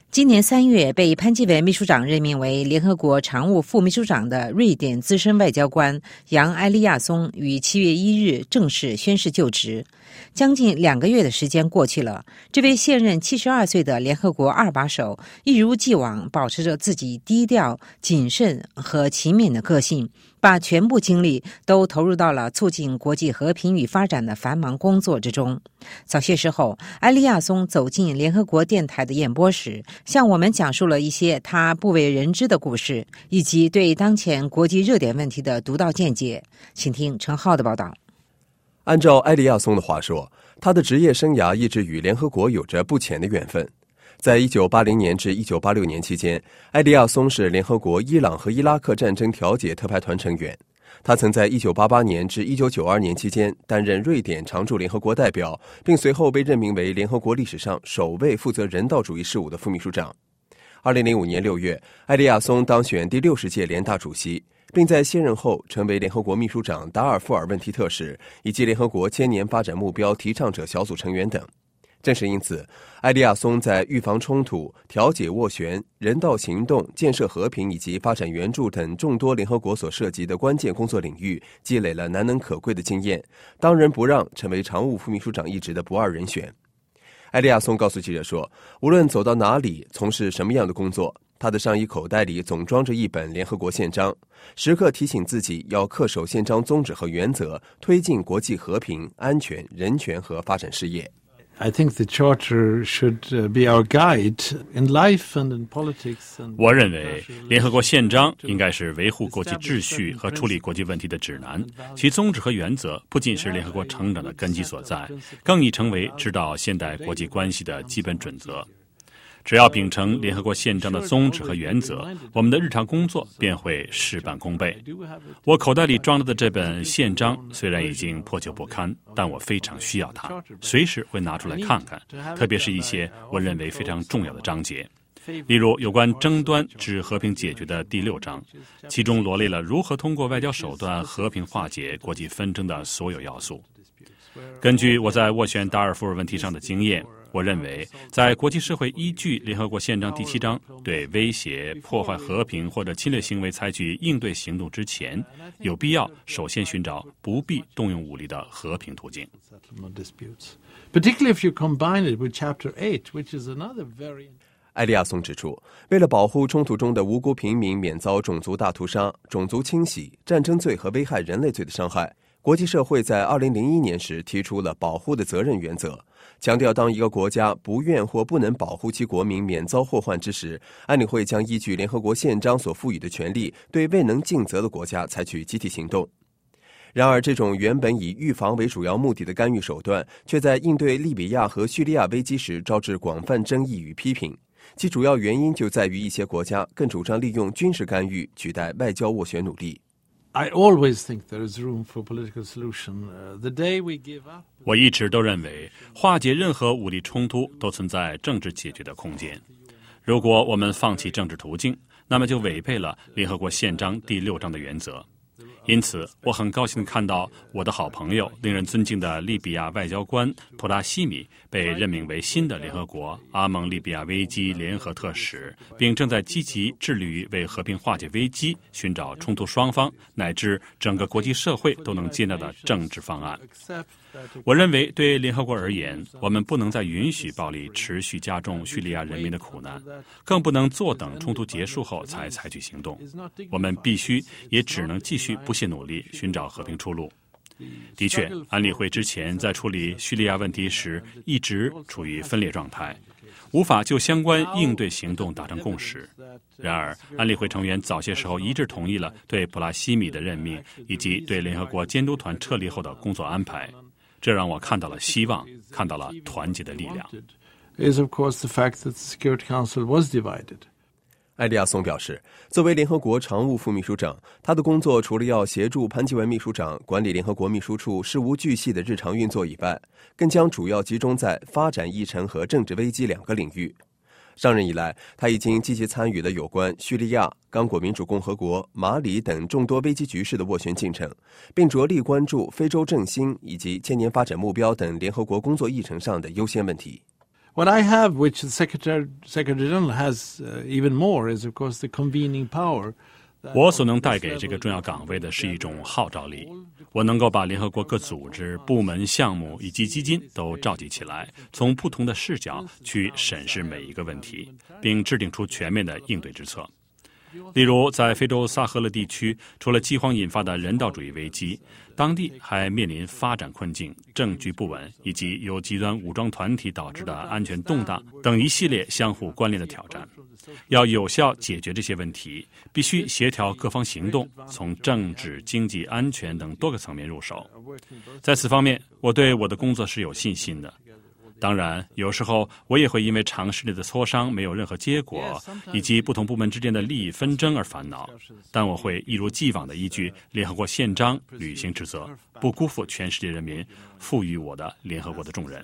今年3月被潘基文秘书长任命为联合国常务副秘书长的瑞典资深外交官杨埃利亚松于7月1日正式宣誓就职。将近2个月的时间过去了，这位现任72岁的联合国二把手一如既往保持着自己低调、谨慎和勤勉的个性，把全部精力都投入到了促进国际和平与发展的繁忙工作之中。早些时候，埃利亚松走进联合国电台的演播室，向我们讲述了一些他不为人知的故事，以及对当前国际热点问题的独到见解。请听陈浩的报道。 按照埃利亚松的话说，他的职业生涯一直与联合国有着不浅的缘分。在1980年至1986年期间，埃利亚松是联合国伊朗和伊拉克战争调解特派团成员。他曾在1988年至1992年期间担任瑞典常驻联合国代表，并随后被任命为联合国历史上首位负责人道主义事务的副秘书长。2005年6月，埃利亚松当选第60届联大主席，并在卸任后成为联合国秘书长达尔富尔问题特使以及联合国千年发展目标提倡者小组成员等。正是因此，埃利亚松在预防冲突、调解斡旋、人道行动、建设和平以及发展援助等众多联合国所涉及的关键工作领域积累了难能可贵的经验，当仁不让，成为常务副秘书长一职的不二人选。埃利亚松告诉记者说，无论走到哪里，从事什么样的工作，他的上衣口袋里总装着一本联合国宪章，时刻提醒自己要恪守宪章宗旨和原则，推进国际和平、安全、人权和发展事业。 I think the Charter should be our guide in life and in politics. 我认为联合国宪章应该是维护国际秩序和处理国际问题的指南，其宗旨和原则不仅是联合国成长的根基所在，更已成为指导现代国际关系的基本准则。只要秉承联合国宪章的宗旨和原则，我们的日常工作便会事半功倍。我口袋里装着的这本宪章虽然已经破旧不堪，但我非常需要它，随时会拿出来看看，特别是一些我认为非常重要的章节，例如有关争端之和平解决的第6章，其中罗列了如何通过外交手段和平化解国际纷争的所有要素。根据我在斡旋达尔富尔问题上的经验，我认为在国际社会依据联合国宪章第7章对威胁、破坏和平或者侵略行为采取应对行动之前，有必要首先寻找不必动用武力的和平途径。 埃利亚松指出，为了保护冲突中的无辜平民免遭种族大屠杀、种族清洗、战争罪和危害人类罪的伤害，国际社会在2001年时提出了保护的责任原则，强调当一个国家不愿或不能保护其国民免遭祸患之时，安理会将依据联合国宪章所赋予的权利，对未能尽责的国家采取集体行动。然而，这种原本以预防为主要目的的干预手段，却在应对利比亚和叙利亚危机时招致广泛争议与批评。其主要原因就在于一些国家更主张利用军事干预取代外交斡旋努力。 I always think there is room for political solution. The day we give up. 我一直都认为，化解任何武力冲突都存在政治解决的空间。如果我们放弃政治途径，那么就违背了联合国宪章第6章的原则。因此，我很高兴看到我的好朋友、令人尊敬的利比亚外交官普拉西米被任命为新的联合国阿蒙利比亚危机联合特使，并正在积极致力于为和平化解危机寻找冲突双方乃至整个国际社会都能接纳的政治方案。我认为，对联合国而言，我们不能再允许暴力持续加重叙利亚人民的苦难，更不能坐等冲突结束后才采取行动。我们必须也只能继续不懈努力寻找和平出路。的确，安理会之前在处理叙利亚问题时一直处于分裂状态，无法就相关应对行动达成共识。然而，安理会成员早些时候一致同意了对普拉西米的任命，以及对联合国监督团撤离后的工作安排。这让我看到了希望，看到了团结的力量。 埃利亚松表示，作为联合国常务副秘书长，他的工作除了要协助潘基文秘书长管理联合国秘书处事无巨细的日常运作以外，更将主要集中在发展议程和政治危机2个领域。上任以来，他已经积极参与了有关叙利亚、刚果民主共和国、马里等众多危机局势的斡旋进程，并着力关注非洲振兴以及千年发展目标等联合国工作议程上的优先问题。 What I have, which the Secretary General has even more, is of course the convening power. 我所能带给这个重要岗位的是一种号召力，我能够把联合国各组织、部门、项目以及基金都召集起来，从不同的视角去审视每一个问题，并制定出全面的应对之策。例如，在非洲萨赫勒地区，除了饥荒引发的人道主义危机，当地还面临发展困境、政局不稳以及由极端武装团体导致的安全动荡等一系列相互关联的挑战。要有效解决这些问题，必须协调各方行动，从政治、经济、安全等多个层面入手。在此方面，我对我的工作是有信心的。当然，有时候我也会因为尝试里的磋商没有任何结果，以及不同部门之间的利益纷争而烦恼。但我会一如既往地依据联合国宪章履行职责，不辜负全世界人民赋予我的联合国的重任。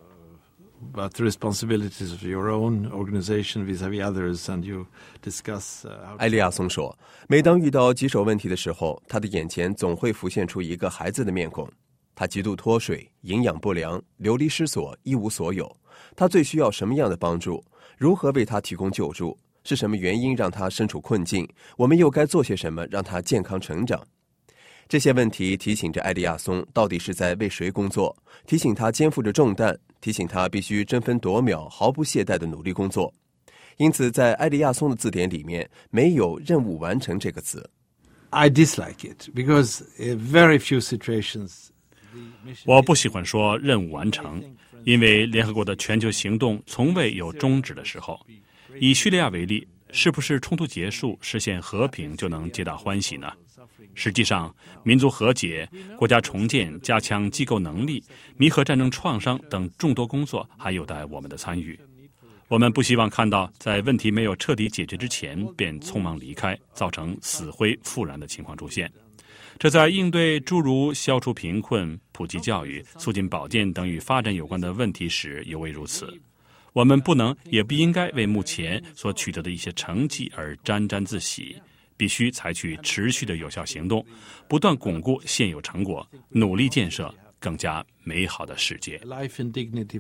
About the responsibilities of your own organization vis-à-vis others, and you discuss. 埃利亚松说，每当遇到棘手问题的时候，他的眼前总会浮现出一个孩子的面孔。他极度脱水，营养不良，流离失所，一无所有。他最需要什么样的帮助？如何为他提供救助？是什么原因让他身处困境？我们又该做些什么让他健康成长？这些问题提醒着埃利亚松到底是在为谁工作，提醒他肩负着重担，提醒他必须争分夺秒、毫不懈怠的努力工作。因此，在埃利亚松的字典里面没有任务完成这个词。 I dislike it because in very few situations. 我不喜欢说任务完成，因为联合国的全球行动从未有终止的时候。以叙利亚为例，是不是冲突结束、实现和平就能皆大欢喜呢？实际上，民族和解、国家重建、加强机构能力、弥合战争创伤等众多工作还有待我们的参与。我们不希望看到在问题没有彻底解决之前便匆忙离开，造成死灰复燃的情况出现。这在应对诸如消除贫困、普及教育、促进保健等与发展有关的问题时尤为如此。我们不能也不应该为目前所取得的一些成绩而沾沾自喜，必须采取持续的有效行动，不断巩固现有成果，努力建设更加美好的世界。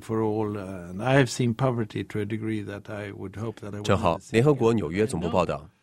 正好，联合国纽约总部报道。